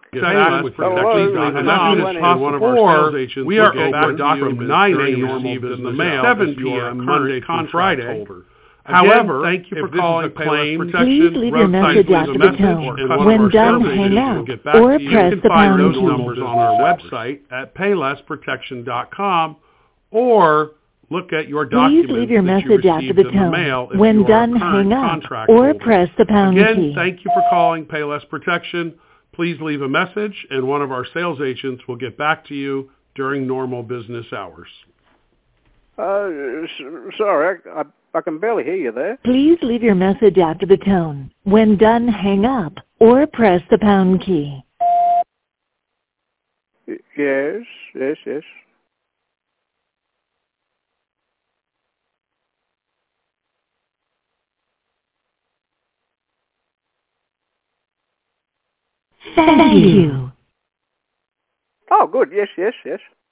Set out with protection.com as possible, or we are open from 9 a.m. in the mail 7 p.m. Monday through Friday. However, thank you for calling Payless Protection. Please leave your message after the tone. When done, hang up or press the pound those key. numbers on our website at paylessprotection.com or look at your documents Please leave your that you message after received the in the tone. mail if When you are a done, current hang up contract or holder. press the pound Again, key. thank you for calling Payless Protection. Please leave a message, and one of our sales agents will get back to you during normal business hours. Sorry, I can barely hear you there. Please leave your message after the tone. When done, hang up or press the pound key. Yes. Thank you. Oh, good. Yes.